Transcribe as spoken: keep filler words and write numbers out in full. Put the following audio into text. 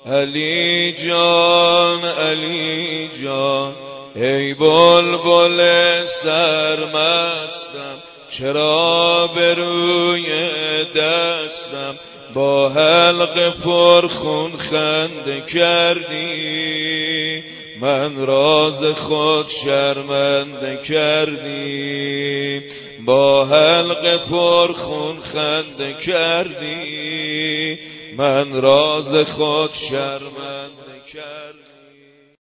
علی جان علی جان ای بلبل سرمستم، چرا به روی دستم با حلق پرخون خنده کردی؟ من راز خود شرمنده کردی، با حلق پرخون خنده کردی، من راز خود شرمنده کردی.